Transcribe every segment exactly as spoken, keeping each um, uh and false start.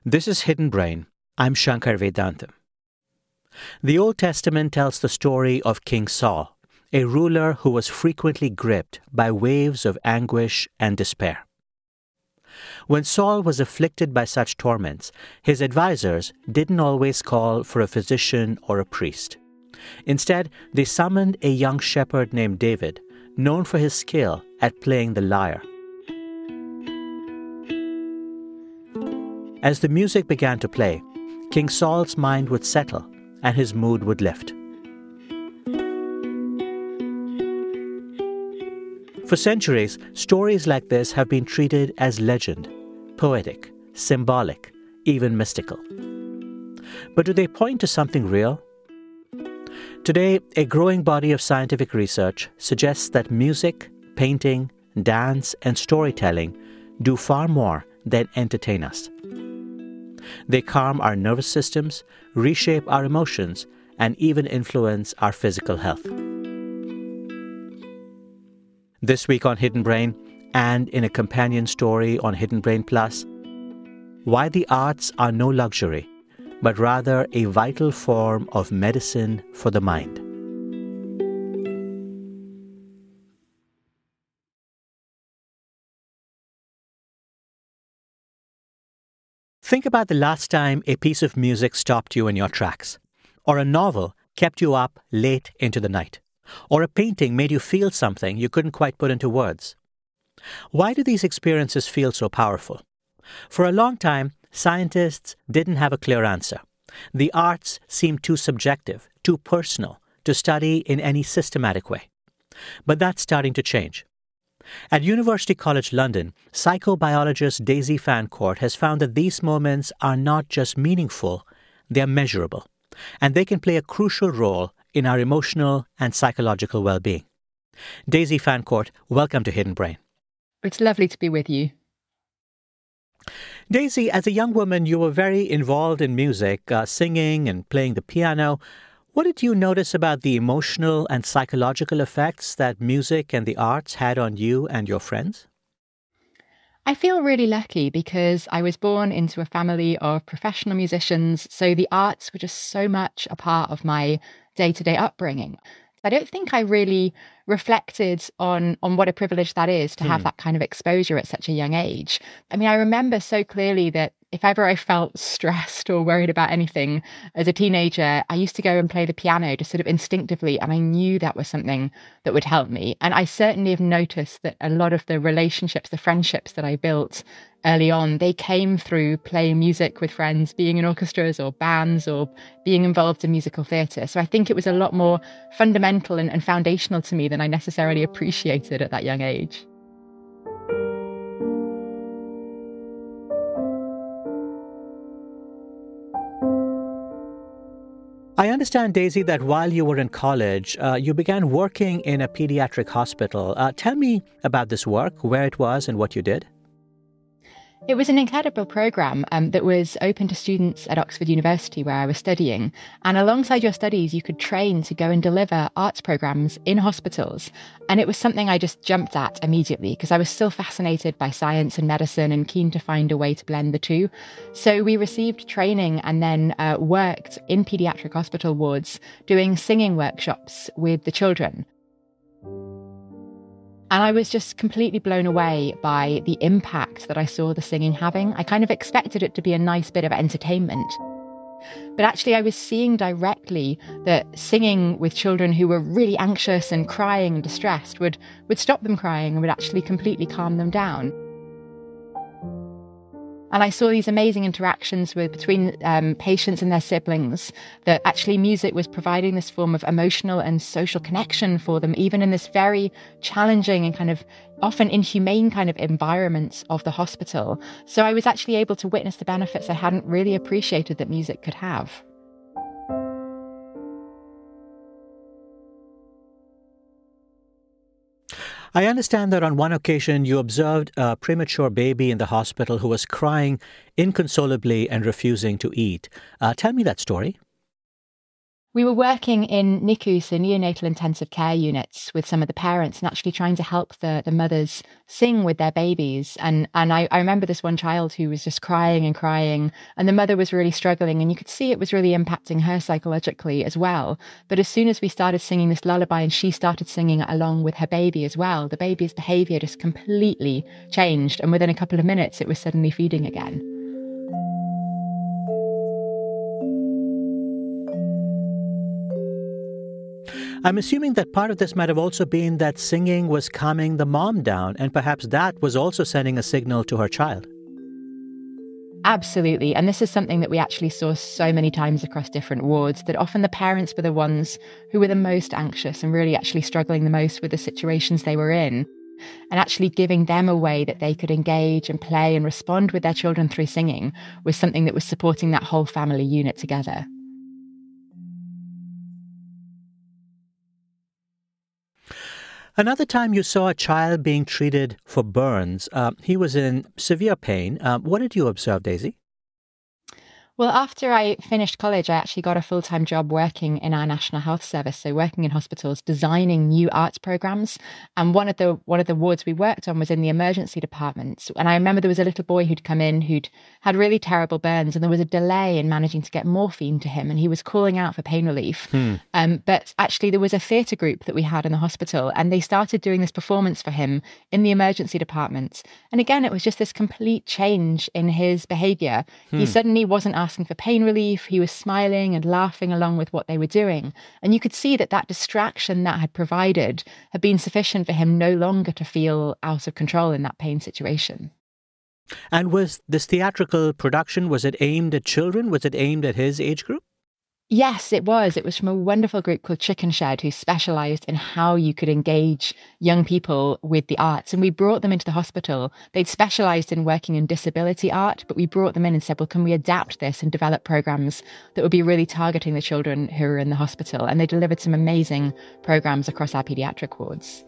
This is Hidden Brain. I'm Shankar Vedantam. The Old Testament tells the story of King Saul, a ruler who was frequently gripped by waves of anguish and despair. When Saul was afflicted by such torments, his advisors didn't always call for a physician or a priest. Instead, they summoned a young shepherd named David, known for his skill at playing the lyre. As the music began to play, King Saul's mind would settle and his mood would lift. For centuries, stories like this have been treated as legend, poetic, symbolic, even mystical. But do they point to something real? Today, a growing body of scientific research suggests that music, painting, dance, and storytelling do far more than entertain us. They calm our nervous systems, reshape our emotions, and even influence our physical health. This week on Hidden Brain, and in a companion story on Hidden Brain Plus, why the arts are no luxury, but rather a vital form of medicine for the mind. Think about the last time a piece of music stopped you in your tracks, or a novel kept you up late into the night, or a painting made you feel something you couldn't quite put into words. Why do these experiences feel so powerful? For a long time, scientists didn't have a clear answer. The arts seemed too subjective, too personal to study in any systematic way. But that's starting to change. At University College London, psychobiologist Daisy Fancourt has found that these moments are not just meaningful, they are measurable, and they can play a crucial role in our emotional and psychological well-being. Daisy Fancourt, welcome to Hidden Brain. It's lovely to be with you. Daisy, as a young woman, you were very involved in music, uh, singing and playing the piano. What did you notice about the emotional and psychological effects that music and the arts had on you and your friends? I feel really lucky because I was born into a family of professional musicians, so the arts were just so much a part of my day-to-day upbringing. I don't think I really reflected on, on what a privilege that is to have hmm. that kind of exposure at such a young age. I mean, I remember so clearly that if ever I felt stressed or worried about anything as a teenager, I used to go and play the piano just sort of instinctively, and I knew that was something that would help me. And I certainly have noticed that a lot of the relationships, the friendships that I built early on, they came through playing music with friends, being in orchestras or bands or being involved in musical theatre. So I think it was a lot more fundamental and, and foundational to me than I necessarily appreciated at that young age. I understand, Daisy, that while you were in college, uh, you began working in a pediatric hospital. Uh, tell me about this work, where it was and what you did. It was an incredible programme um, that was open to students at Oxford University where I was studying. And alongside your studies, you could train to go and deliver arts programmes in hospitals. And it was something I just jumped at immediately because I was still fascinated by science and medicine and keen to find a way to blend the two. So we received training and then uh, worked in paediatric hospital wards doing singing workshops with the children. And I was just completely blown away by the impact that I saw the singing having. I kind of expected it to be a nice bit of entertainment. But actually, I was seeing directly that singing with children who were really anxious and crying and distressed would, would stop them crying and would actually completely calm them down. And I saw these amazing interactions with between um, patients and their siblings, that actually music was providing this form of emotional and social connection for them, even in this very challenging and kind of often inhumane kind of environments of the hospital. So I was actually able to witness the benefits I hadn't really appreciated that music could have. I understand that on one occasion you observed a premature baby in the hospital who was crying inconsolably and refusing to eat. Uh, tell me that story. We were working in N I C U, so neonatal intensive care units, with some of the parents and actually trying to help the, the mothers sing with their babies. And and I, I remember this one child who was just crying and crying, and the mother was really struggling, and you could see it was really impacting her psychologically as well. But as soon as we started singing this lullaby and she started singing it along with her baby as well, the baby's behaviour just completely changed. And within a couple of minutes, it was suddenly feeding again. I'm assuming that part of this might have also been that singing was calming the mom down, and perhaps that was also sending a signal to her child. Absolutely. And this is something that we actually saw so many times across different wards, that often the parents were the ones who were the most anxious and really actually struggling the most with the situations they were in. And actually giving them a way that they could engage and play and respond with their children through singing was something that was supporting that whole family unit together. Another time you saw a child being treated for burns. Uh, he was in severe pain. Uh, what did you observe, Daisy? Well, after I finished college, I actually got a full-time job working in our National Health Service, so working in hospitals, designing new arts programs. And one of the one of the wards we worked on was in the emergency department. And I remember there was a little boy who'd come in who'd had really terrible burns, and there was a delay in managing to get morphine to him, and he was calling out for pain relief. Hmm. Um, but actually, there was a theatre group that we had in the hospital, and they started doing this performance for him in the emergency department. And again, it was just this complete change in his behaviour. Hmm. He suddenly wasn't asking for pain relief. He was smiling and laughing along with what they were doing. And you could see that that distraction that had provided had been sufficient for him no longer to feel out of control in that pain situation. And was this theatrical production, was it aimed at children? Was it aimed at his age group? Yes, it was. It was from a wonderful group called Chicken Shed, who specialised in how you could engage young people with the arts. And we brought them into the hospital. They'd specialised in working in disability art, but we brought them in and said, well, can we adapt this and develop programmes that would be really targeting the children who are in the hospital? And they delivered some amazing programmes across our paediatric wards.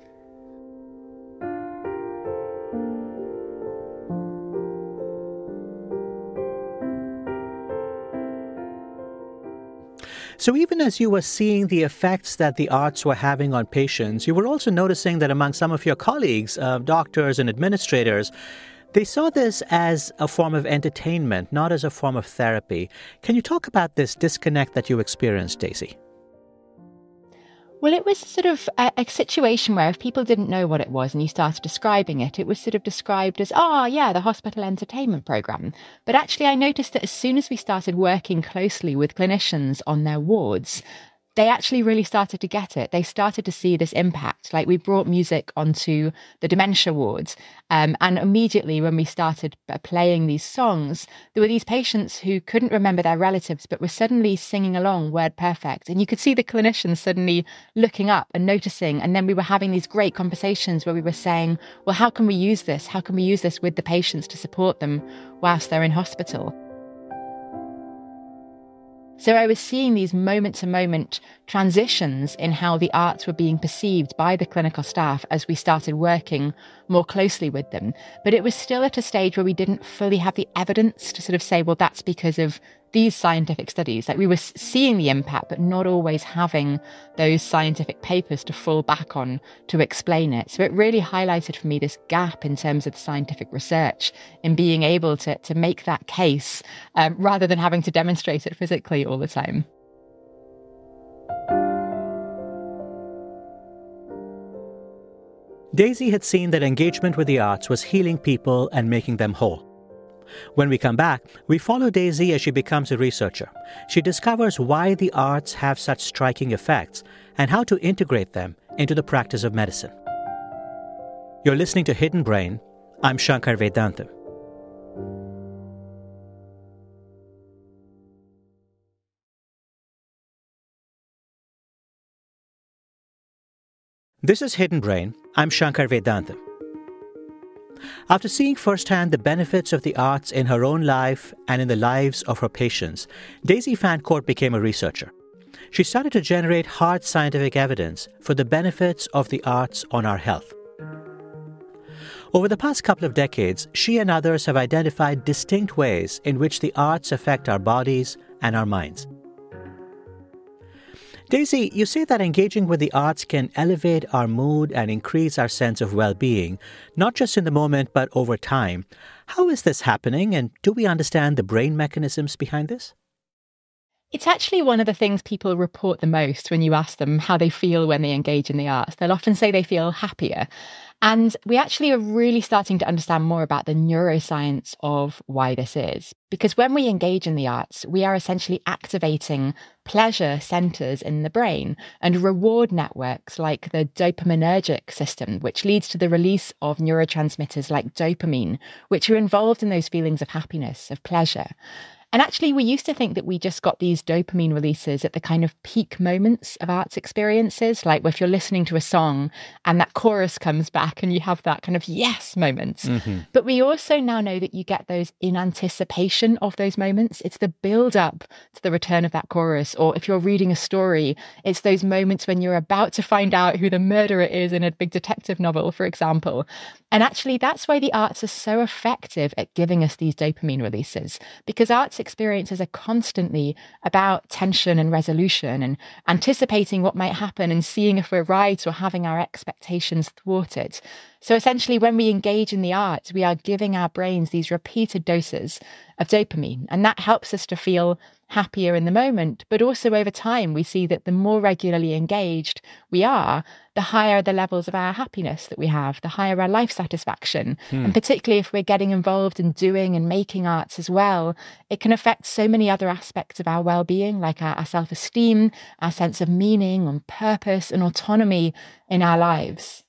So even as you were seeing the effects that the arts were having on patients, you were also noticing that among some of your colleagues, uh, doctors and administrators, they saw this as a form of entertainment, not as a form of therapy. Can you talk about this disconnect that you experienced, Daisy? Well, it was sort of a, a situation where if people didn't know what it was and you started describing it, it was sort of described as, oh, yeah, the hospital entertainment programme. But actually, I noticed that as soon as we started working closely with clinicians on their wards, they actually really started to get it. They started to see this impact. Like, we brought music onto the dementia wards. Um, and immediately when we started playing these songs, there were these patients who couldn't remember their relatives, but were suddenly singing along word perfect. And you could see the clinicians suddenly looking up and noticing. And then we were having these great conversations where we were saying, well, how can we use this? How can we use this with the patients to support them whilst they're in hospital? So I was seeing these moment-to-moment transitions in how the arts were being perceived by the clinical staff as we started working more closely with them. But it was still at a stage where we didn't fully have the evidence to sort of say, well, that's because of these scientific studies. Like, we were seeing the impact, but not always having those scientific papers to fall back on to explain it. So it really highlighted for me this gap in terms of the scientific research in being able to, to make that case um, rather than having to demonstrate it physically all the time. Daisy had seen that engagement with the arts was healing people and making them whole. When we come back, we follow Daisy as she becomes a researcher. She discovers why the arts have such striking effects and how to integrate them into the practice of medicine. You're listening to Hidden Brain. I'm Shankar Vedantam. This is Hidden Brain. I'm Shankar Vedantam. After seeing firsthand the benefits of the arts in her own life and in the lives of her patients, Daisy Fancourt became a researcher. She started to generate hard scientific evidence for the benefits of the arts on our health. Over the past couple of decades, she and others have identified distinct ways in which the arts affect our bodies and our minds. Daisy, you say that engaging with the arts can elevate our mood and increase our sense of well-being, not just in the moment, but over time. How is this happening, and do we understand the brain mechanisms behind this? It's actually one of the things people report the most when you ask them how they feel when they engage in the arts. They'll often say they feel happier. And we actually are really starting to understand more about the neuroscience of why this is. Because when we engage in the arts, we are essentially activating pleasure centers in the brain and reward networks like the dopaminergic system, which leads to the release of neurotransmitters like dopamine, which are involved in those feelings of happiness, of pleasure. And actually, we used to think that we just got these dopamine releases at the kind of peak moments of arts experiences, like if you're listening to a song and that chorus comes back and you have that kind of yes moment. Mm-hmm. But we also now know that you get those in anticipation of those moments. It's the build up to the return of that chorus. Or if you're reading a story, it's those moments when you're about to find out who the murderer is in a big detective novel, for example. And actually, that's why the arts are so effective at giving us these dopamine releases, because arts experiences are constantly about tension and resolution and anticipating what might happen and seeing if we're right or having our expectations thwarted. So essentially, when we engage in the arts, we are giving our brains these repeated doses of dopamine, and that helps us to feel happier in the moment. But also over time, we see that the more regularly engaged we are, the higher the levels of our happiness that we have, the higher our life satisfaction. Hmm. And particularly if we're getting involved in doing and making arts as well, it can affect so many other aspects of our well-being, like our, our self-esteem, our sense of meaning and purpose and autonomy in our lives.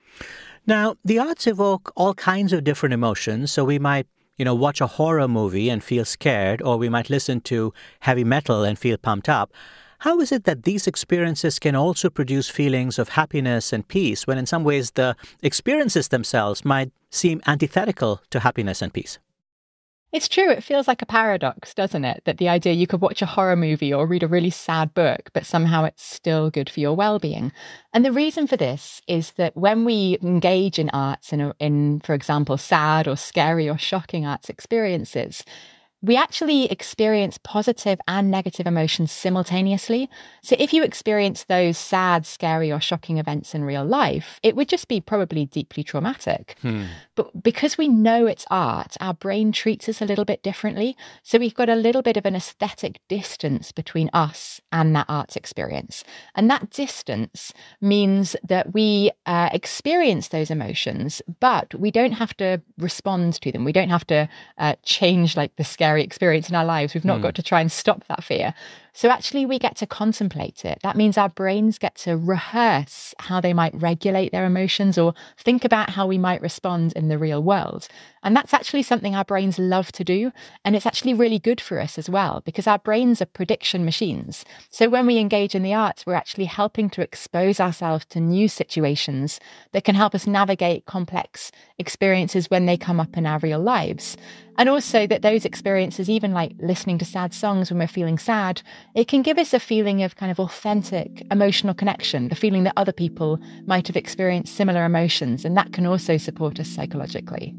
Now, the arts evoke all kinds of different emotions, so we might, you know, watch a horror movie and feel scared, or we might listen to heavy metal and feel pumped up. How is it that these experiences can also produce feelings of happiness and peace when in some ways the experiences themselves might seem antithetical to happiness and peace? It's true. It feels like a paradox, doesn't it? That the idea you could watch a horror movie or read a really sad book, but somehow it's still good for your well-being. And the reason for this is that when we engage in arts, in, in for example, sad or scary or shocking arts experiences, we actually experience positive and negative emotions simultaneously. So if you experience those sad, scary, or shocking events in real life, it would just be probably deeply traumatic. Hmm. But because we know it's art, our brain treats us a little bit differently. So we've got a little bit of an aesthetic distance between us and that arts experience. And that distance means that we uh, experience those emotions, but we don't have to respond to them. We don't have to uh, change like the scary experience in our lives. We've not mm. got to try and stop that fear. So actually we get to contemplate it. That means our brains get to rehearse how they might regulate their emotions or think about how we might respond in the real world. And that's actually something our brains love to do. And it's actually really good for us as well, because our brains are prediction machines. So when we engage in the arts, we're actually helping to expose ourselves to new situations that can help us navigate complex experiences when they come up in our real lives. And also that those experiences, even like listening to sad songs when we're feeling sad, it can give us a feeling of kind of authentic emotional connection, the feeling that other people might have experienced similar emotions, and that can also support us psychologically.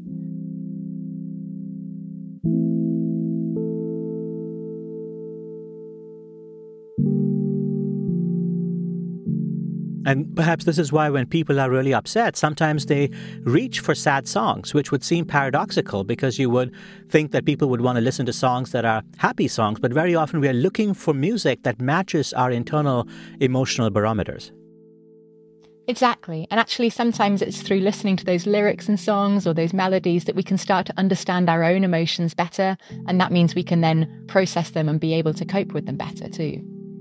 And perhaps this is why when people are really upset, sometimes they reach for sad songs, which would seem paradoxical because you would think that people would want to listen to songs that are happy songs, but very often we are looking for music that matches our internal emotional barometers. Exactly. And actually, sometimes it's through listening to those lyrics and songs or those melodies that we can start to understand our own emotions better. And that means we can then process them and be able to cope with them better too.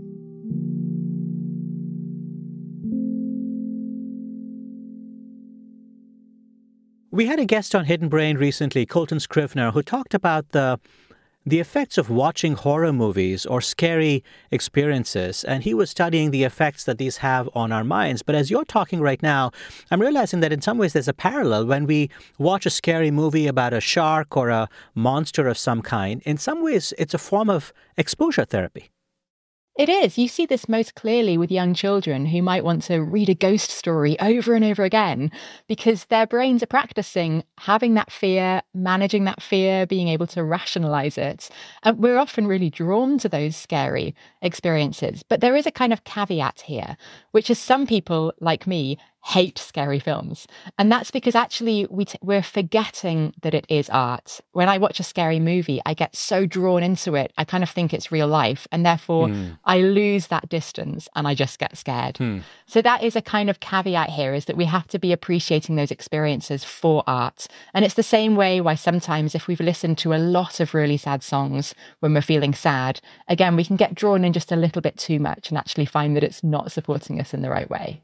We had a guest on Hidden Brain recently, Colton Scrivener, who talked about the the effects of watching horror movies or scary experiences, and he was studying the effects that these have on our minds. But as you're talking right now, I'm realizing that in some ways there's a parallel. When we watch a scary movie about a shark or a monster of some kind, in some ways it's a form of exposure therapy. It is. You see this most clearly with young children who might want to read a ghost story over and over again because their brains are practicing having that fear, managing that fear, being able to rationalize it. And we're often really drawn to those scary experiences. But there is a kind of caveat here, which is some people, like me, hate scary films. And that's because actually we t- we're forgetting that it is art. When I watch a scary movie, I get so drawn into it, I kind of think it's real life. And therefore, mm. I lose that distance and I just get scared. Hmm. So that is a kind of caveat here, is that we have to be appreciating those experiences for art. And it's the same way why sometimes if we've listened to a lot of really sad songs when we're feeling sad, again, we can get drawn in just a little bit too much and actually find that it's not supporting us in the right way.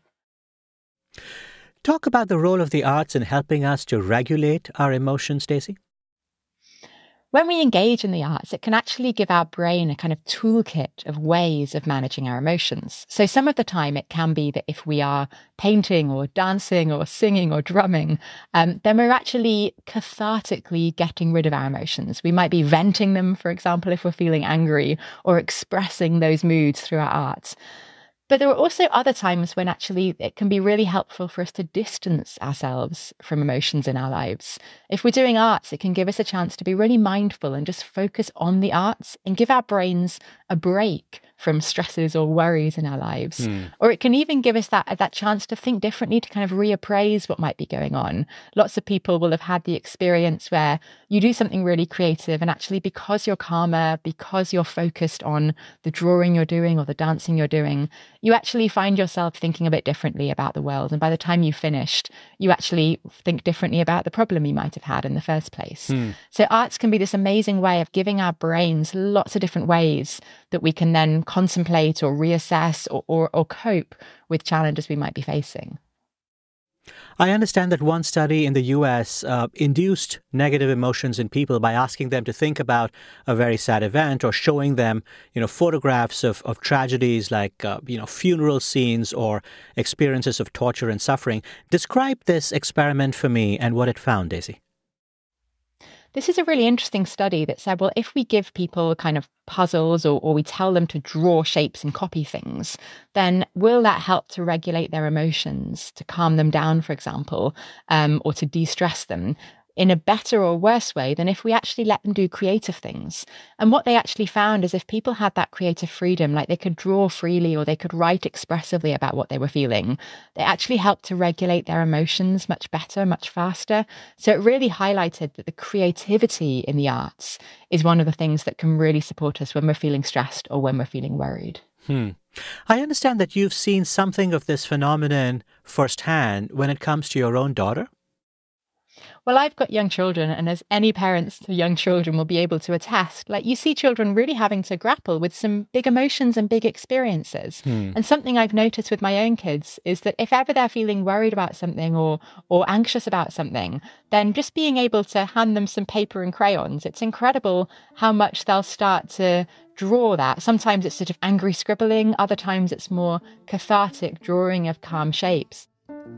Talk about the role of the arts in helping us to regulate our emotions, Stacey. When we engage in the arts, it can actually give our brain a kind of toolkit of ways of managing our emotions. So some of the time it can be that if we are painting or dancing or singing or drumming, um, then we're actually cathartically getting rid of our emotions. We might be venting them, for example, if we're feeling angry, or expressing those moods through our art. But there are also other times when actually it can be really helpful for us to distance ourselves from emotions in our lives. If we're doing arts, it can give us a chance to be really mindful and just focus on the arts and give our brains a break from stresses or worries in our lives. Mm. Or it can even give us that, that chance to think differently, to kind of reappraise what might be going on. Lots of people will have had the experience where you do something really creative and actually because you're calmer, because you're focused on the drawing you're doing or the dancing you're doing, you actually find yourself thinking a bit differently about the world. And by the time you've finished, you actually think differently about the problem you might have had in the first place. Mm. So arts can be this amazing way of giving our brains lots of different ways that we can then contemplate or reassess or, or, or cope with challenges we might be facing. I understand that one study in the U S uh, induced negative emotions in people by asking them to think about a very sad event or showing them, you know, photographs of, of tragedies like, uh, you know, funeral scenes or experiences of torture and suffering. Describe this experiment for me and what it found, Daisy. This is a really interesting study that said, well, if we give people kind of puzzles or, or we tell them to draw shapes and copy things, then will that help to regulate their emotions, to calm them down, for example, um, or to de-stress them in a better or worse way than if we actually let them do creative things? And what they actually found is if people had that creative freedom, like they could draw freely or they could write expressively about what they were feeling, they actually helped to regulate their emotions much better, much faster. So it really highlighted that the creativity in the arts is one of the things that can really support us when we're feeling stressed or when we're feeling worried. Hmm. I understand that you've seen something of this phenomenon firsthand when it comes to your own daughter. Well, I've got young children, and as any parents to young children will be able to attest, like you see children really having to grapple with some big emotions and big experiences. Hmm. And something I've noticed with my own kids is that if ever they're feeling worried about something or or anxious about something, then just being able to hand them some paper and crayons, it's incredible how much they'll start to draw that. Sometimes it's sort of angry scribbling, other times it's more cathartic drawing of calm shapes.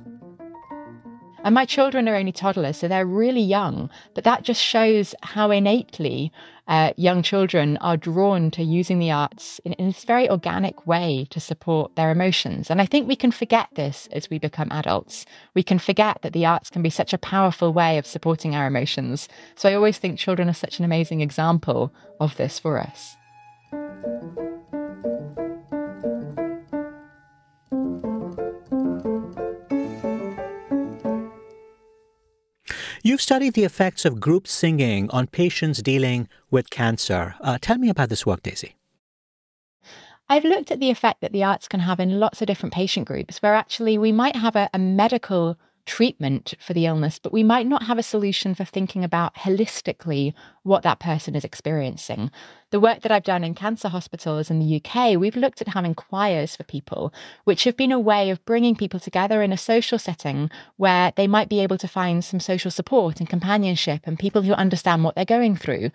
And my children are only toddlers, so they're really young. But that just shows how innately uh, young children are drawn to using the arts in, in this very organic way to support their emotions. And I think we can forget this as we become adults. We can forget that the arts can be such a powerful way of supporting our emotions. So I always think children are such an amazing example of this for us. You've studied the effects of group singing on patients dealing with cancer. Uh, tell me about this work, Daisy. I've looked at the effect that the arts can have in lots of different patient groups where actually we might have a, a medical treatment for the illness, but we might not have a solution for thinking about holistically what that person is experiencing. The work that I've done in cancer hospitals in the U K, we've looked at having choirs for people, which have been a way of bringing people together in a social setting where they might be able to find some social support and companionship and people who understand what they're going through.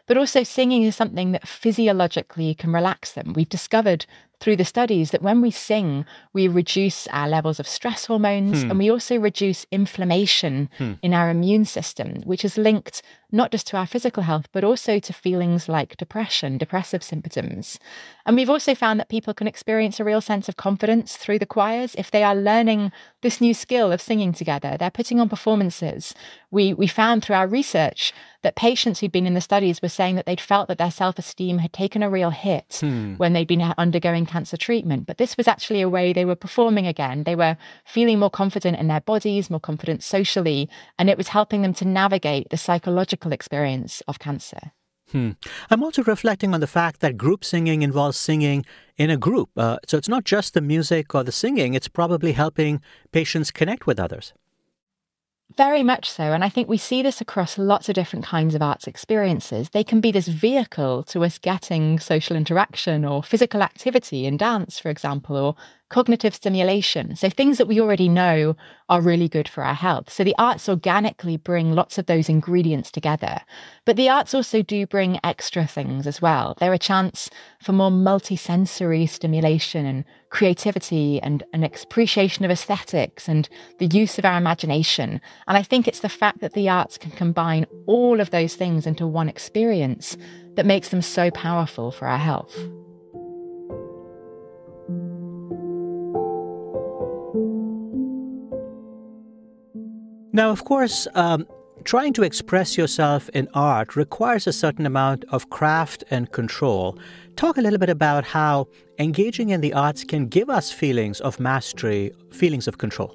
but also singing is something that physiologically can relax them. We've discovered through the studies that when we sing, we reduce our levels of stress hormones Hmm. and we also reduce inflammation Hmm. in our immune system, which is linked not just to our physical health, but also to feelings like depression, depressive symptoms. And we've also found that people can experience a real sense of confidence through the choirs if they are learning this new skill of singing together. They're putting on performances. We, we found through our research that patients who'd been in the studies were saying that they'd felt that their self-esteem had taken a real hit Hmm. when they'd been undergoing cancer treatment. But this was actually a way they were performing again. They were feeling more confident in their bodies, more confident socially, and it was helping them to navigate the psychological experience of cancer. Hmm. I'm also reflecting on the fact that group singing involves singing in a group. Uh, so it's not just the music or the singing, it's probably helping patients connect with others. Very much so. And I think we see this across lots of different kinds of arts experiences. They can be this vehicle to us getting social interaction or physical activity in dance, for example, or cognitive stimulation. So things that we already know are really good for our health. So the arts organically bring lots of those ingredients together. But the arts also do bring extra things as well. They're a chance for more multisensory stimulation and creativity and an appreciation of aesthetics and the use of our imagination. And I think it's the fact that the arts can combine all of those things into one experience that makes them so powerful for our health. Now, of course, um, trying to express yourself in art requires a certain amount of craft and control. Talk a little bit about how engaging in the arts can give us feelings of mastery, feelings of control.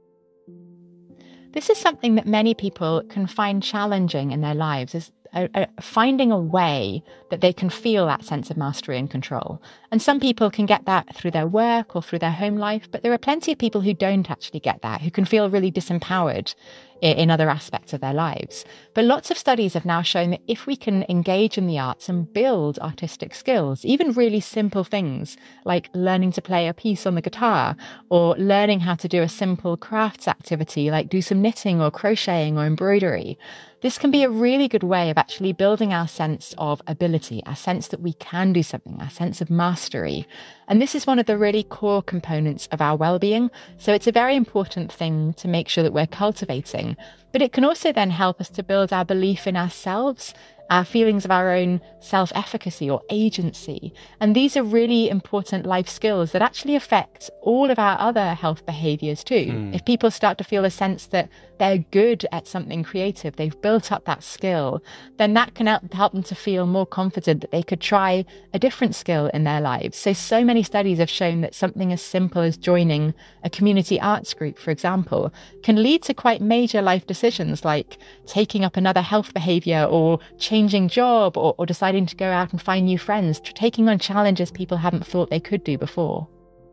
This is something that many people can find challenging in their lives, is a, a, finding a way that they can feel that sense of mastery and control. And some people can get that through their work or through their home life, but there are plenty of people who don't actually get that, who can feel really disempowered in other aspects of their lives. But lots of studies have now shown that if we can engage in the arts and build artistic skills, even really simple things like learning to play a piece on the guitar or learning how to do a simple crafts activity like do some knitting or crocheting or embroidery, this can be a really good way of actually building our sense of ability, our sense that we can do something, our sense of mastery. And this is one of the really core components of our well-being. So it's a very important thing to make sure that we're cultivating. But it can also then help us to build our belief in ourselves, our feelings of our own self-efficacy or agency. And these are really important life skills that actually affect all of our other health behaviors too. Mm. If people start to feel a sense that they're good at something creative, they've built up that skill, then that can help them to feel more confident that they could try a different skill in their lives. So, so many studies have shown that something as simple as joining a community arts group, for example, can lead to quite major life decisions like taking up another health behavior or changing job or, or deciding to go out and find new friends, taking on challenges people haven't thought they could do before.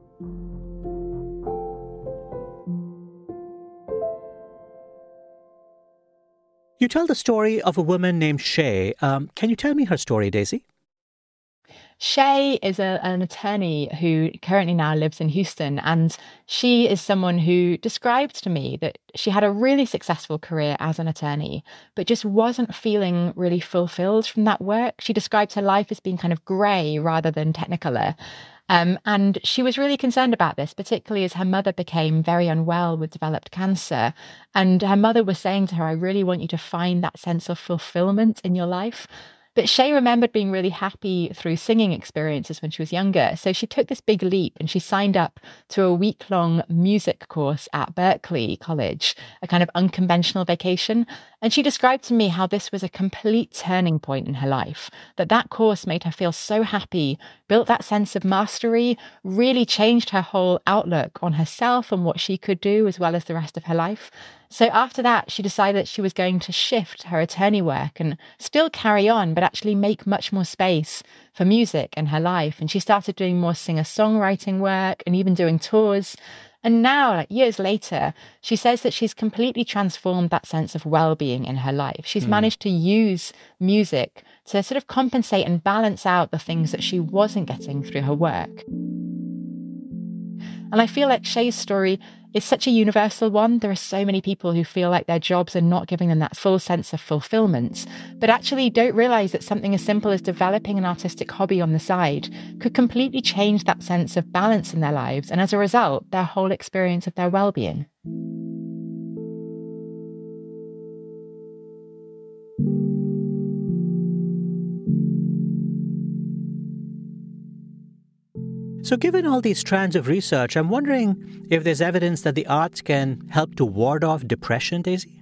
You tell the story of a woman named Shay. Um, can you tell me her story, Daisy? Shay is a, an attorney who currently now lives in Houston, and she is someone who described to me that she had a really successful career as an attorney, but just wasn't feeling really fulfilled from that work. She described her life as being kind of grey rather than technicolor. Um, and she was really concerned about this, particularly as her mother became very unwell with developed cancer. And her mother was saying to her, I really want you to find that sense of fulfillment in your life. But Shay remembered being really happy through singing experiences when she was younger. So she took this big leap and she signed up to a week-long music course at Berklee College, a kind of unconventional vacation. And she described to me how this was a complete turning point in her life, that that course made her feel so happy, built that sense of mastery, really changed her whole outlook on herself and what she could do as well as the rest of her life. So after that, she decided that she was going to shift her attorney work and still carry on, but actually make much more space for music in her life. And she started doing more singer-songwriting work and even doing tours. And now, like years later, she says that she's completely transformed that sense of well-being in her life. She's mm. managed to use music to sort of compensate and balance out the things that she wasn't getting through her work. And I feel like Shay's story It's such a universal one. There are so many people who feel like their jobs are not giving them that full sense of fulfillment, but actually don't realize that something as simple as developing an artistic hobby on the side could completely change that sense of balance in their lives, and as a result, their whole experience of their well-being. So given all these strands of research, I'm wondering if there's evidence that the arts can help to ward off depression, Daisy?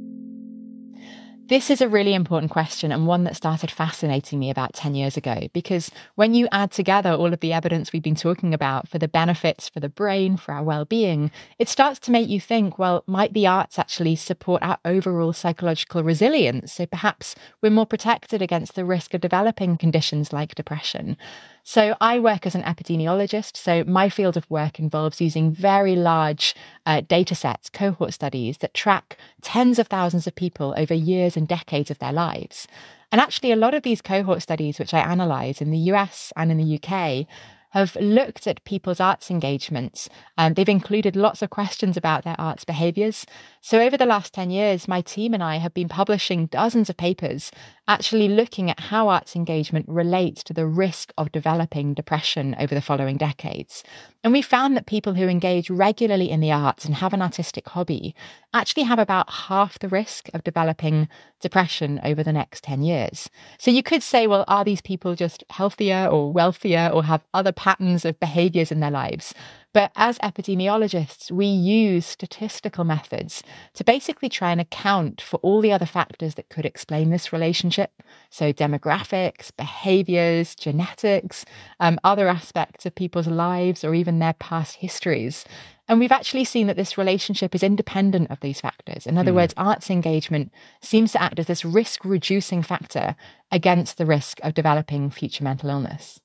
This is a really important question, and one that started fascinating me about ten years ago, because when you add together all of the evidence we've been talking about for the benefits for the brain, for our well-being, it starts to make you think, well, might the arts actually support our overall psychological resilience? So perhaps we're more protected against the risk of developing conditions like depression. So I work as an epidemiologist. So my field of work involves using very large uh, data sets, cohort studies that track tens of thousands of people over years and decades of their lives. And actually, a lot of these cohort studies, which I analyse in the U S and in the U K, have looked at people's arts engagements, and they've included lots of questions about their arts behaviours. So over the last ten years, my team and I have been publishing dozens of papers actually looking at how arts engagement relates to the risk of developing depression over the following decades. And we found that people who engage regularly in the arts and have an artistic hobby actually have about half the risk of developing depression over the next ten years. So you could say, well, are these people just healthier or wealthier or have other patterns of behaviours in their lives? But as epidemiologists, we use statistical methods to basically try and account for all the other factors that could explain this relationship. So demographics, behaviours, genetics, um, other aspects of people's lives, or even their past histories. And we've actually seen that this relationship is independent of these factors. In other mm. words, arts engagement seems to act as this risk-reducing factor against the risk of developing future mental illness.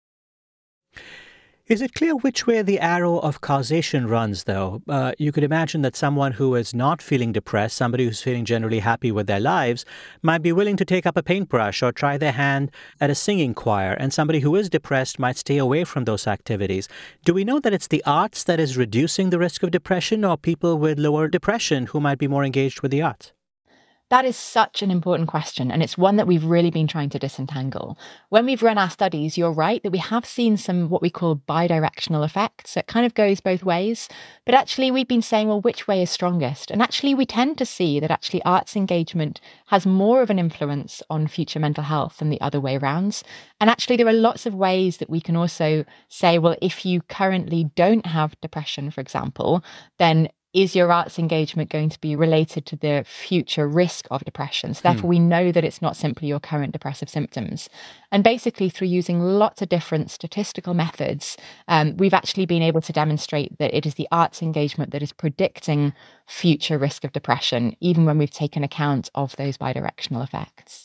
Is it clear which way the arrow of causation runs, though? Uh, you could imagine that someone who is not feeling depressed, somebody who's feeling generally happy with their lives, might be willing to take up a paintbrush or try their hand at a singing choir, and somebody who is depressed might stay away from those activities. Do we know that it's the arts that is reducing the risk of depression, or people with lower depression who might be more engaged with the arts? That is such an important question, and it's one that we've really been trying to disentangle. When we've run our studies, you're right that we have seen some what we call bidirectional effects. So it kind of goes both ways. But actually, we've been saying, well, which way is strongest? And actually, we tend to see that actually arts engagement has more of an influence on future mental health than the other way around. And actually, there are lots of ways that we can also say, well, if you currently don't have depression, for example, then is your arts engagement going to be related to the future risk of depression? So therefore, hmm. we know that it's not simply your current depressive symptoms. And basically, through using lots of different statistical methods, um, we've actually been able to demonstrate that it is the arts engagement that is predicting future risk of depression, even when we've taken account of those bidirectional effects.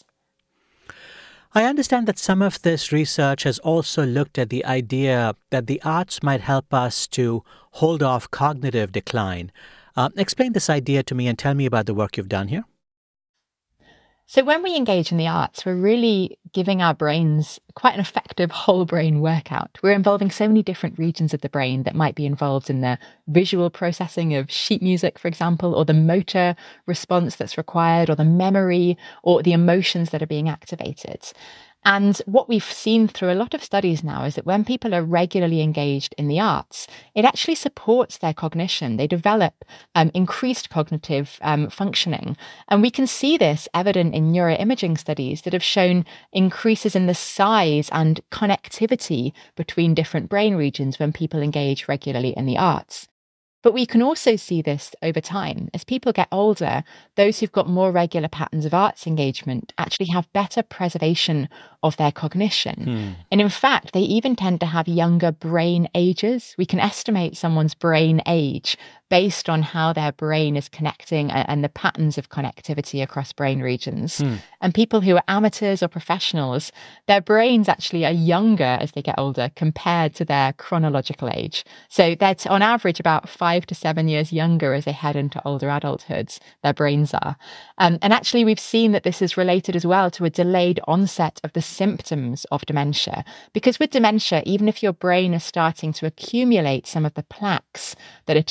I understand that some of this research has also looked at the idea that the arts might help us to hold off cognitive decline. Uh, explain this idea to me and tell me about the work you've done here. So when we engage in the arts, we're really giving our brains quite an effective whole brain workout. We're involving so many different regions of the brain that might be involved in the visual processing of sheet music, for example, or the motor response that's required, or the memory, or the emotions that are being activated. And what we've seen through a lot of studies now is that when people are regularly engaged in the arts, it actually supports their cognition. They develop um, increased cognitive um, functioning. And we can see this evident in neuroimaging studies that have shown increases in the size and connectivity between different brain regions when people engage regularly in the arts. But we can also see this over time. As people get older, those who've got more regular patterns of arts engagement actually have better preservation of their cognition. Hmm. And in fact, they even tend to have younger brain ages. We can estimate someone's brain age based on how their brain is connecting and the patterns of connectivity across brain regions. Hmm. And people who are amateurs or professionals, their brains actually are younger as they get older compared to their chronological age. So they're t- on average about five to seven years younger as they head into older adulthood, their brains are. Um, and actually, we've seen that this is related as well to a delayed onset of the symptoms of dementia. Because with dementia, even if your brain is starting to accumulate some of the plaques that are typical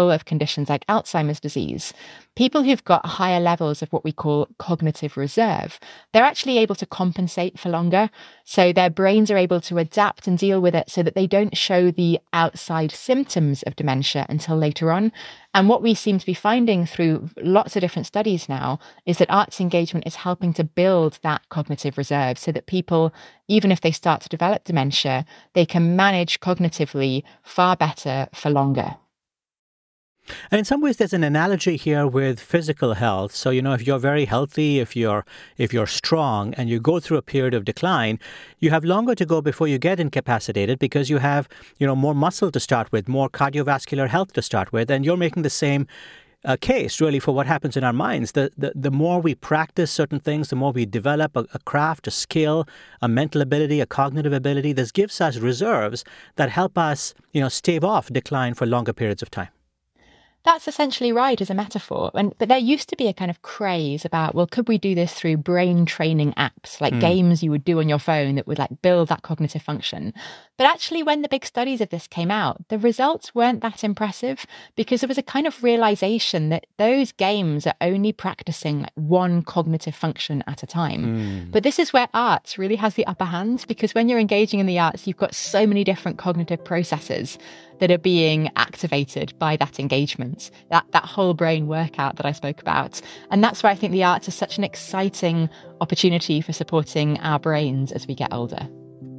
people of conditions like Alzheimer's disease, people who've got higher levels of what we call cognitive reserve, they're actually able to compensate for longer. So their brains are able to adapt and deal with it so that they don't show the outside symptoms of dementia until later on. And what we seem to be finding through lots of different studies now is that arts engagement is helping to build that cognitive reserve so that people, even if they start to develop dementia, they can manage cognitively far better for longer. And in some ways, there's an analogy here with physical health. So, you know, if you're very healthy, if you're if you're strong and you go through a period of decline, you have longer to go before you get incapacitated because you have, you know, more muscle to start with, more cardiovascular health to start with. And you're making the same uh, case, really, for what happens in our minds. The, the, the more we practice certain things, the more we develop a, a craft, a skill, a mental ability, a cognitive ability. This gives us reserves that help us, you know, stave off decline for longer periods of time. That's essentially right as a metaphor. And but there used to be a kind of craze about, well, could we do this through brain training apps, like mm. games you would do on your phone that would like build that cognitive function? But actually, when the big studies of this came out, the results weren't that impressive because there was a kind of realization that those games are only practicing like one cognitive function at a time. Mm. But this is where arts really has the upper hand, because when you're engaging in the arts, you've got so many different cognitive processes that are being activated by that engagement, that, that whole brain workout that I spoke about. And that's why I think the arts is such an exciting opportunity for supporting our brains as we get older.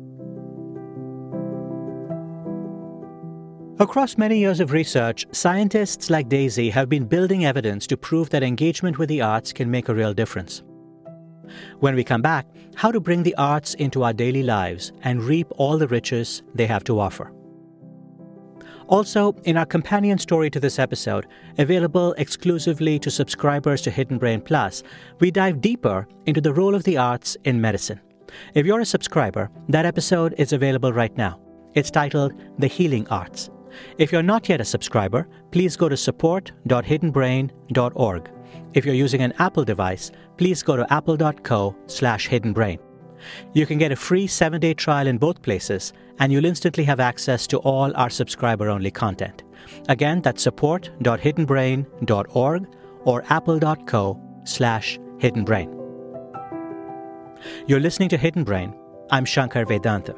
Across many years of research, scientists like Daisy have been building evidence to prove that engagement with the arts can make a real difference. When we come back, how to bring the arts into our daily lives and reap all the riches they have to offer. Also, in our companion story to this episode, available exclusively to subscribers to Hidden Brain Plus, we dive deeper into the role of the arts in medicine. If you're a subscriber, that episode is available right now. It's titled The Healing Arts. If you're not yet a subscriber, please go to support dot hidden brain dot org. If you're using an Apple device, please go to apple dot co slash hidden brain. You can get a free seven-day trial in both places, and you'll instantly have access to all our subscriber-only content. Again, that's support dot hidden brain dot org or apple dot co slash hidden brain. You're listening to Hidden Brain. I'm Shankar Vedantam.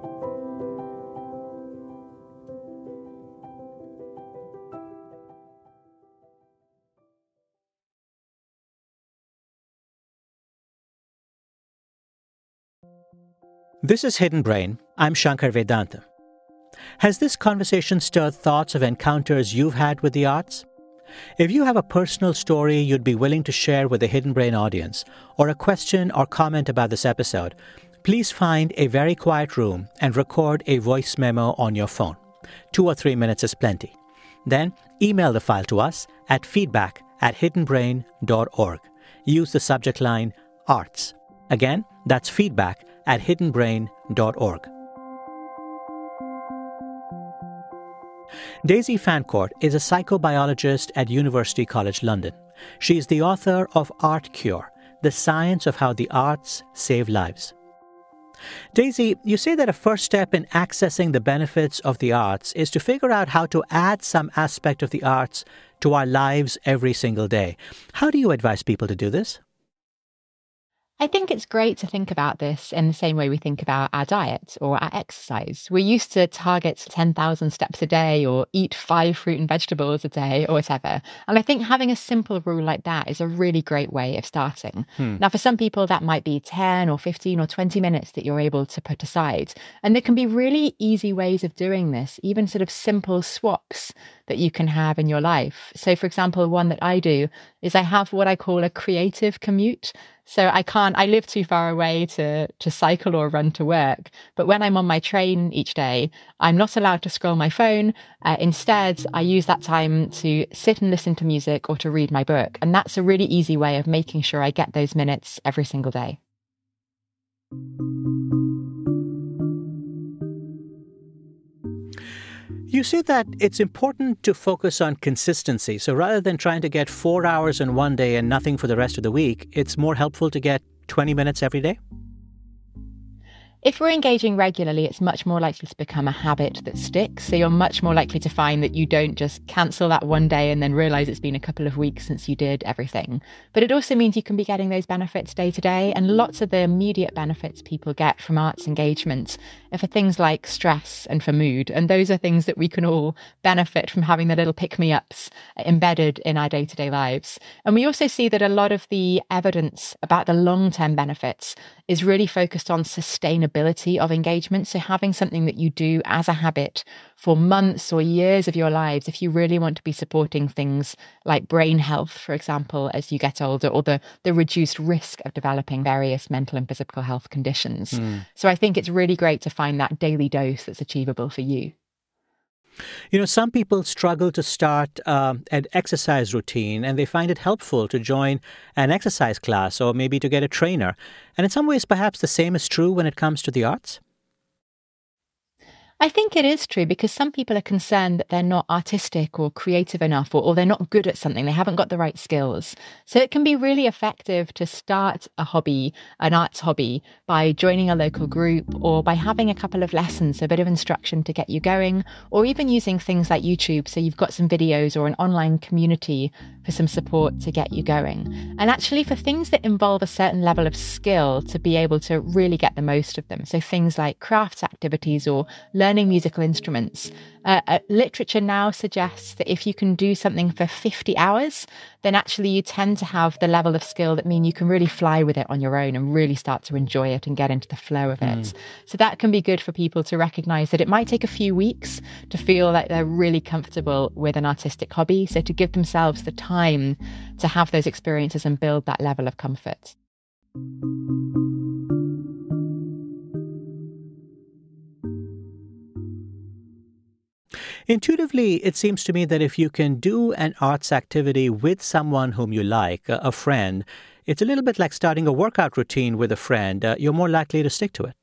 This is Hidden Brain. I'm Shankar Vedantam. Has this conversation stirred thoughts of encounters you've had with the arts? If you have a personal story you'd be willing to share with the Hidden Brain audience, or a question or comment about this episode, please find a very quiet room and record a voice memo on your phone. Two or three minutes is plenty. Then email the file to us at feedback at hidden brain dot org. Use the subject line Arts. Again, that's feedback at hidden brain dot org. Daisy Fancourt is a psychobiologist at University College London. She is the author of Art Cure, The Science of How the Arts Save Lives. Daisy, you say that a first step in accessing the benefits of the arts is to figure out how to add some aspect of the arts to our lives every single day. How do you advise people to do this? I think it's great to think about this in the same way we think about our diet or our exercise. We're used to target ten thousand steps a day or eat five fruit and vegetables a day or whatever. And I think having a simple rule like that is a really great way of starting. Hmm. Now, for some people, that might be ten or fifteen or twenty minutes that you're able to put aside. And there can be really easy ways of doing this, even sort of simple swaps that you can have in your life. So, for example, one that I do is I have what I call a creative commute. So I can't, I live too far away to, to cycle or run to work. But when I'm on my train each day, I'm not allowed to scroll my phone. Uh, instead, I use that time to sit and listen to music or to read my book. And that's a really easy way of making sure I get those minutes every single day. You say that it's important to focus on consistency. So rather than trying to get four hours in one day and nothing for the rest of the week, it's more helpful to get twenty minutes every day? If we're engaging regularly, it's much more likely to become a habit that sticks. So you're much more likely to find that you don't just cancel that one day and then realize it's been a couple of weeks since you did everything. But it also means you can be getting those benefits day to day. And lots of the immediate benefits people get from arts engagement are for things like stress and for mood. And those are things that we can all benefit from having the little pick-me-ups embedded in our day-to-day lives. And we also see that a lot of the evidence about the long-term benefits is really focused on sustainability of engagement. So having something that you do as a habit for months or years of your lives, if you really want to be supporting things like brain health, for example, as you get older, or the, the reduced risk of developing various mental and physical health conditions. Mm. So I think it's really great to find that daily dose that's achievable for you. You know, some people struggle to start um, an exercise routine, and they find it helpful to join an exercise class or maybe to get a trainer. And in some ways, perhaps the same is true when it comes to the arts. I think it is true because some people are concerned that they're not artistic or creative enough, or, or they're not good at something. They haven't got the right skills. So it can be really effective to start a hobby, an arts hobby, by joining a local group or by having a couple of lessons, a bit of instruction to get you going, or even using things like YouTube. So you've got some videos or an online community for some support to get you going. And actually for things that involve a certain level of skill to be able to really get the most of them. So things like crafts activities or learning musical instruments. Uh, uh, literature now suggests that if you can do something for fifty hours, then actually you tend to have the level of skill that mean you can really fly with it on your own and really start to enjoy it and get into the flow of it. Mm. So that can be good for people to recognize that it might take a few weeks to feel like they're really comfortable with an artistic hobby. So to give themselves the time to have those experiences and build that level of comfort. Intuitively, it seems to me that if you can do an arts activity with someone whom you like, a friend, it's a little bit like starting a workout routine with a friend. Uh, you're more likely to stick to it.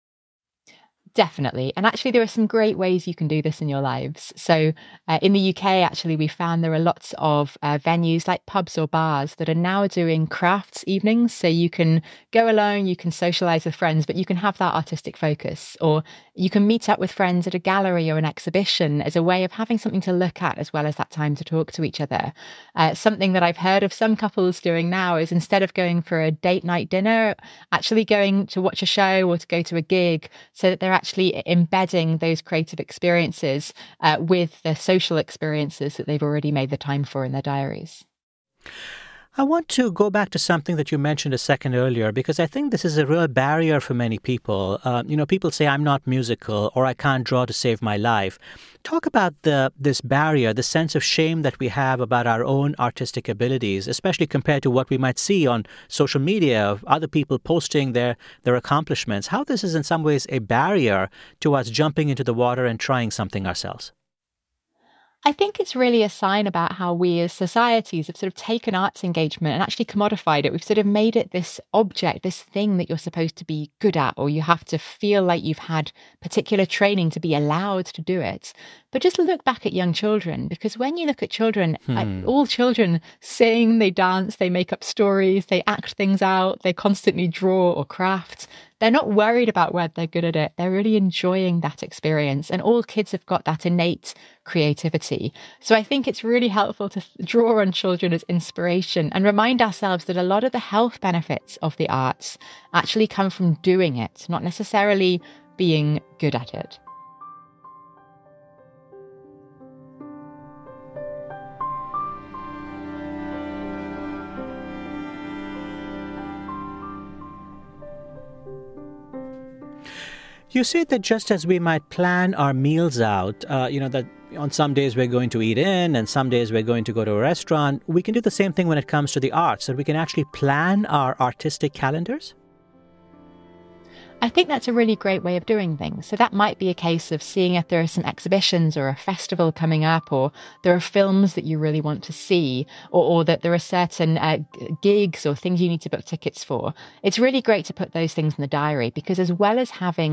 Definitely. And actually, there are some great ways you can do this in your lives. So uh, in the U K, actually, we found there are lots of uh, venues like pubs or bars that are now doing crafts evenings. So you can go alone, you can socialize with friends, but you can have that artistic focus. Or you can meet up with friends at a gallery or an exhibition as a way of having something to look at as well as that time to talk to each other. Uh, something that I've heard of some couples doing now is instead of going for a date night dinner, actually going to watch a show or to go to a gig so that they're actually embedding those creative experiences uh, with the social experiences that they've already made the time for in their diaries. I want to go back to something that you mentioned a second earlier, because I think this is a real barrier for many people. Uh, you know, people say, I'm not musical or I can't draw to save my life. Talk about the this barrier, the sense of shame that we have about our own artistic abilities, especially compared to what we might see on social media of other people posting their, their accomplishments. How this is in some ways a barrier to us jumping into the water and trying something ourselves. I think it's really a sign about how we as societies have sort of taken arts engagement and actually commodified it. We've sort of made it this object, this thing that you're supposed to be good at, or you have to feel like you've had particular training to be allowed to do it. But just look back at young children, because when you look at children, hmm. I, all children sing, they dance, they make up stories, they act things out, they constantly draw or craft. They're not worried about whether they're good at it. They're really enjoying that experience. And all kids have got that innate creativity. So I think it's really helpful to draw on children as inspiration and remind ourselves that a lot of the health benefits of the arts actually come from doing it, not necessarily being good at it. You said that just as we might plan our meals out, uh, you know, that on some days we're going to eat in and some days we're going to go to a restaurant, we can do the same thing when it comes to the arts, that we can actually plan our artistic calendars? I think that's a really great way of doing things. So that might be a case of seeing if there are some exhibitions or a festival coming up, or there are films that you really want to see, or, or that there are certain uh, gigs or things you need to book tickets for. It's really great to put those things in the diary, because as well as having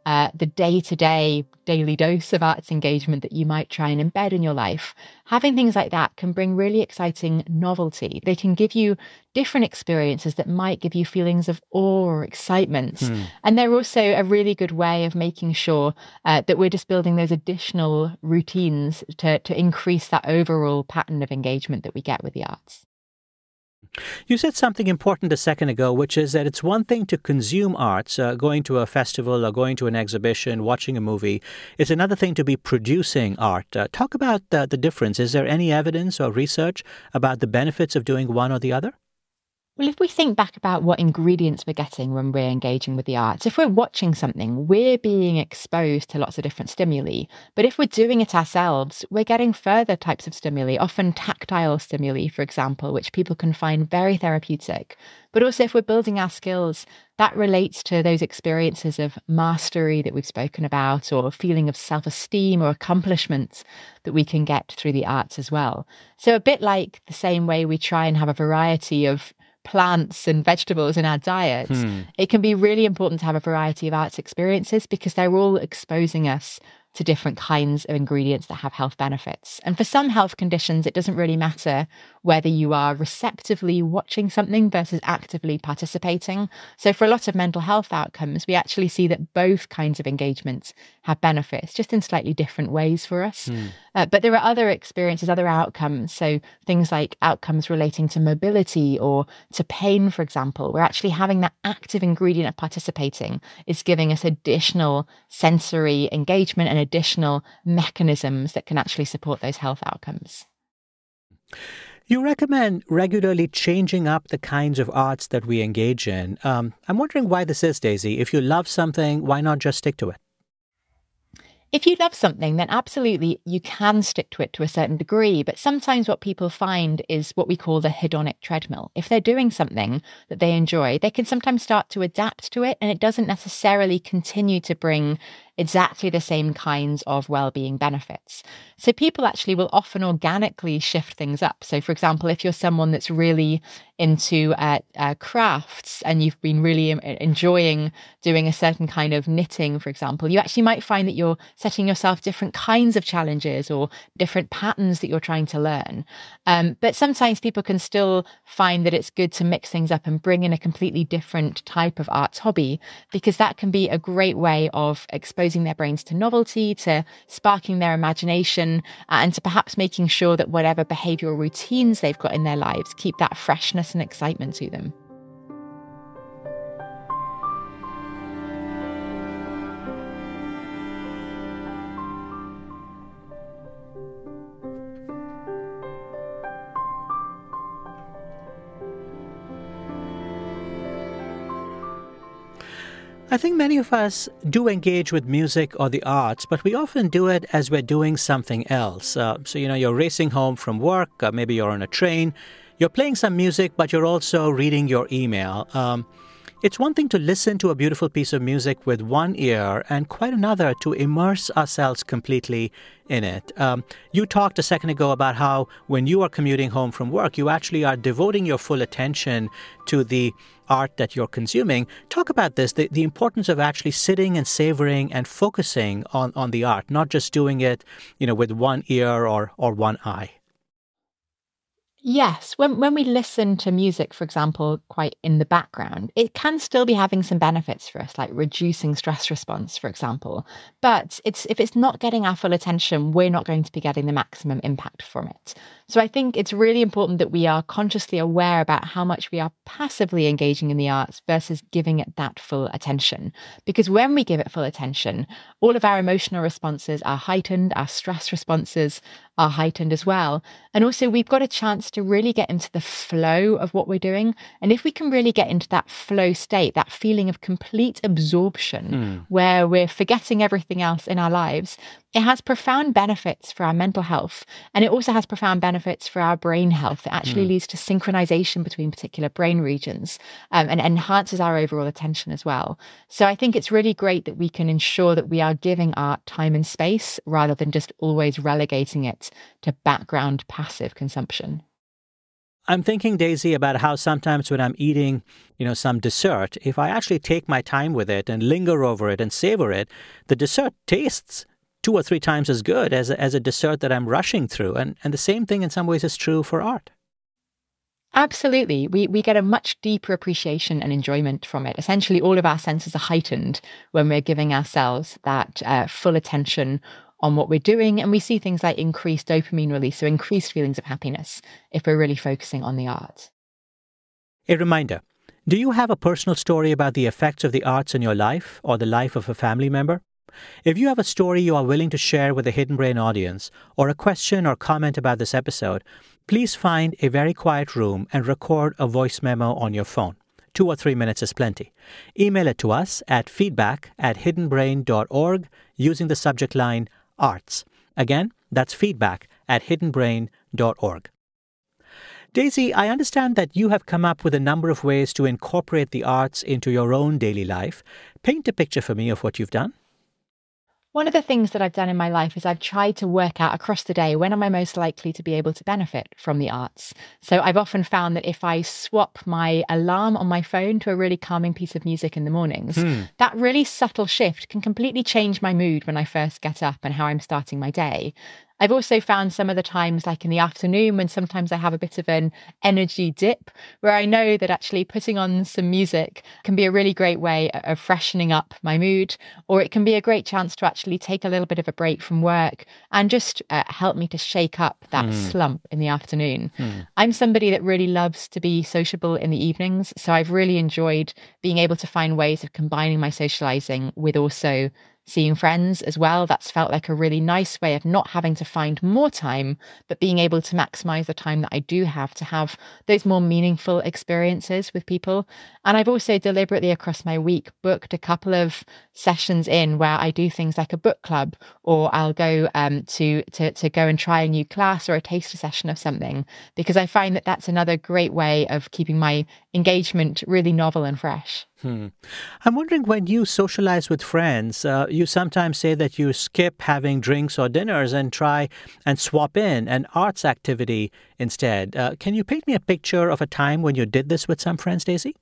uh, the day-to-day, daily dose of arts engagement that you might try and embed in your life, having things like that can bring really exciting novelty. They can give you different experiences that might give you feelings of awe or excitement. Hmm. And they're also a really good way of making sure uh, that we're just building those additional routines to, to increase that overall pattern of engagement that we get with the arts. You said something important a second ago, which is that it's one thing to consume arts, uh, going to a festival or going to an exhibition, watching a movie. It's another thing to be producing art. Uh, talk about uh, the difference. Is there any evidence or research about the benefits of doing one or the other? Well, if we think back about what ingredients we're getting when we're engaging with the arts, if we're watching something, we're being exposed to lots of different stimuli. But if we're doing it ourselves, we're getting further types of stimuli, often tactile stimuli, for example, which people can find very therapeutic. But also, if we're building our skills, that relates to those experiences of mastery that we've spoken about, or a feeling of self-esteem or accomplishment that we can get through the arts as well. So a bit like the same way we try and have a variety of plants and vegetables in our diets, Hmm. it can be really important to have a variety of arts experiences because they're all exposing us to different kinds of ingredients that have health benefits. And for some health conditions, it doesn't really matter whether you are receptively watching something versus actively participating. So for a lot of mental health outcomes, we actually see that both kinds of engagements have benefits, just in slightly different ways for us. Hmm. Uh, but there are other experiences, other outcomes. So things like outcomes relating to mobility or to pain, for example, where actually having that active ingredient of participating is giving us additional sensory engagement and additional mechanisms that can actually support those health outcomes. You recommend regularly changing up the kinds of arts that we engage in. Um, I'm wondering why this is, Daisy. If you love something, why not just stick to it? If you love something, then absolutely you can stick to it to a certain degree. But sometimes what people find is what we call the hedonic treadmill. If they're doing something that they enjoy, they can sometimes start to adapt to it, and it doesn't necessarily continue to bring exactly the same kinds of well-being benefits. So people actually will often organically shift things up. So for example, if you're someone that's really into uh, uh, crafts and you've been really enjoying doing a certain kind of knitting, for example, you actually might find that you're setting yourself different kinds of challenges or different patterns that you're trying to learn. Um, but sometimes people can still find that it's good to mix things up and bring in a completely different type of arts hobby, because that can be a great way of exposing their brains to novelty, to sparking their imagination, and to perhaps making sure that whatever behavioral routines they've got in their lives keep that freshness and excitement to them. I think many of us do engage with music or the arts, but we often do it as we're doing something else. Uh, so, you know, you're racing home from work, uh, maybe you're on a train, you're playing some music, but you're also reading your email. Um, it's one thing to listen to a beautiful piece of music with one ear and quite another to immerse ourselves completely in it. Um, you talked a second ago about how when you are commuting home from work, you actually are devoting your full attention to the art that you're consuming. Talk about this, the, the importance of actually sitting and savoring and focusing on, on the art, not just doing it, you know, with one ear or, or one eye. Yes, when when we listen to music, for example, quite in the background, it can still be having some benefits for us, like reducing stress response, for example. But it's if it's not getting our full attention, we're not going to be getting the maximum impact from it. So I think it's really important that we are consciously aware about how much we are passively engaging in the arts versus giving it that full attention. Because when we give it full attention, all of our emotional responses are heightened, our stress responses are heightened as well. And also we've got a chance to really get into the flow of what we're doing. And if we can really get into that flow state, that feeling of complete absorption, Hmm. where we're forgetting everything else in our lives, it has profound benefits for our mental health. And it also has profound benefits for our brain health. It actually Hmm. leads to synchronization between particular brain regions, um, and enhances our overall attention as well. So I think it's really great that we can ensure that we are giving art time and space rather than just always relegating it to background passive consumption. I'm thinking, Daisy, about how sometimes when I'm eating, you know, some dessert, if I actually take my time with it and linger over it and savor it, the dessert tastes two or three times as good as a, as a dessert that I'm rushing through. And, and the same thing in some ways is true for art. Absolutely. We we get a much deeper appreciation and enjoyment from it. Essentially, all of our senses are heightened when we're giving ourselves that uh, full attention on what we're doing. And we see things like increased dopamine release, so increased feelings of happiness if we're really focusing on the art. A reminder, do you have a personal story about the effects of the arts in your life or the life of a family member? If you have a story you are willing to share with the Hidden Brain audience, or a question or comment about this episode, please find a very quiet room and record a voice memo on your phone. Two or three minutes is plenty. Email it to us at feedback at hiddenbrain dot org using the subject line arts. Again, that's feedback at hiddenbrain dot org. Daisy, I understand that you have come up with a number of ways to incorporate the arts into your own daily life. Paint a picture for me of what you've done. One of the things that I've done in my life is I've tried to work out across the day when am I most likely to be able to benefit from the arts. So I've often found that if I swap my alarm on my phone to a really calming piece of music in the mornings, hmm. that really subtle shift can completely change my mood when I first get up and how I'm starting my day. I've also found some of the times, like in the afternoon, when sometimes I have a bit of an energy dip, where I know that actually putting on some music can be a really great way of freshening up my mood, or it can be a great chance to actually take a little bit of a break from work and just uh, help me to shake up that mm. slump in the afternoon. Mm. I'm somebody that really loves to be sociable in the evenings, so I've really enjoyed being able to find ways of combining my socializing with also seeing friends as well. That's felt like a really nice way of not having to find more time, but being able to maximize the time that I do have to have those more meaningful experiences with people. And I've also deliberately across my week booked a couple of sessions in where I do things like a book club, or I'll go um, to, to, to go and try a new class or a taster session of something, because I find that that's another great way of keeping my engagement really novel and fresh. Hmm. I'm wondering, when you socialize with friends, uh, you sometimes say that you skip having drinks or dinners and try and swap in an arts activity instead. Uh, can you paint me a picture of a time when you did this with some friends, Daisy?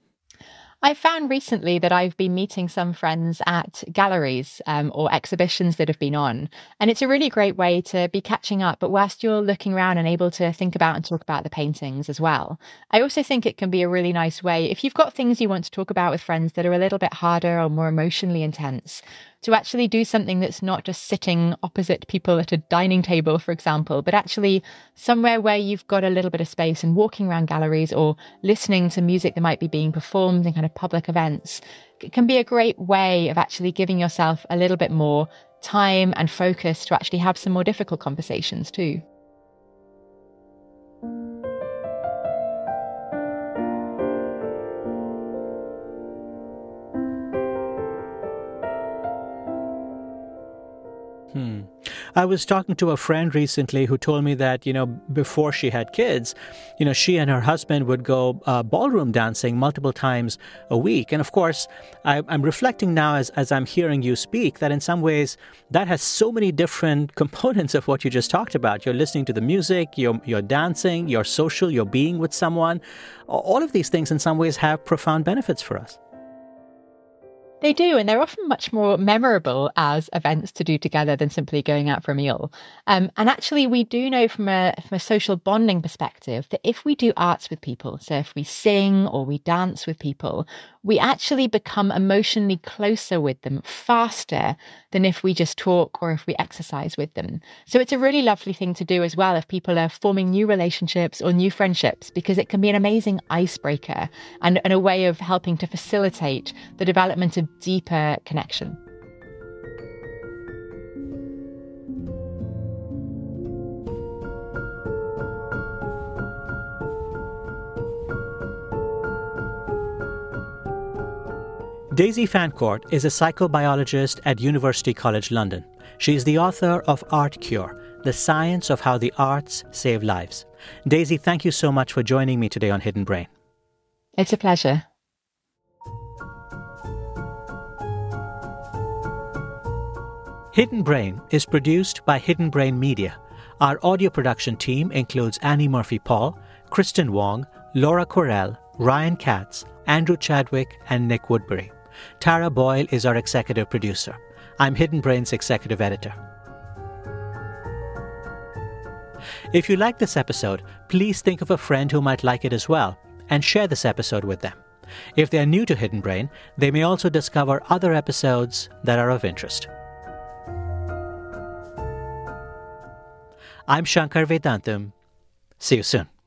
I found recently that I've been meeting some friends at galleries um, or exhibitions that have been on. And it's a really great way to be catching up, but whilst you're looking around and able to think about and talk about the paintings as well. I also think it can be a really nice way, if you've got things you want to talk about with friends that are a little bit harder or more emotionally intense, to actually do something that's not just sitting opposite people at a dining table, for example, but actually somewhere where you've got a little bit of space, and walking around galleries or listening to music that might be being performed in kind of public events. It can be a great way of actually giving yourself a little bit more time and focus to actually have some more difficult conversations too. Hmm. I was talking to a friend recently who told me that, you know, before she had kids, you know, she and her husband would go uh, ballroom dancing multiple times a week. And of course, I, I'm reflecting now as, as I'm hearing you speak that in some ways that has so many different components of what you just talked about. You're listening to the music, you're, you're dancing, you're social, you're being with someone. All of these things in some ways have profound benefits for us. They do, and they're often much more memorable as events to do together than simply going out for a meal. Um, and actually, we do know from a, from a social bonding perspective that if we do arts with people, so if we sing or we dance with people, we actually become emotionally closer with them faster than if we just talk or if we exercise with them. So it's a really lovely thing to do as well if people are forming new relationships or new friendships, because it can be an amazing icebreaker and, and a way of helping to facilitate the development of deeper connection. Daisy Fancourt is a psychobiologist at University College London. She is the author of Art Cure, The Science of How the Arts Save Lives. Daisy, thank you so much for joining me today on Hidden Brain. It's a pleasure. Hidden Brain is produced by Hidden Brain Media. Our audio production team includes Annie Murphy-Paul, Kristen Wong, Laura Correll, Ryan Katz, Andrew Chadwick, and Nick Woodbury. Tara Boyle is our executive producer. I'm Hidden Brain's executive editor. If you like this episode, please think of a friend who might like it as well, and share this episode with them. If they are new to Hidden Brain, they may also discover other episodes that are of interest. I'm Shankar Vedantam. See you soon.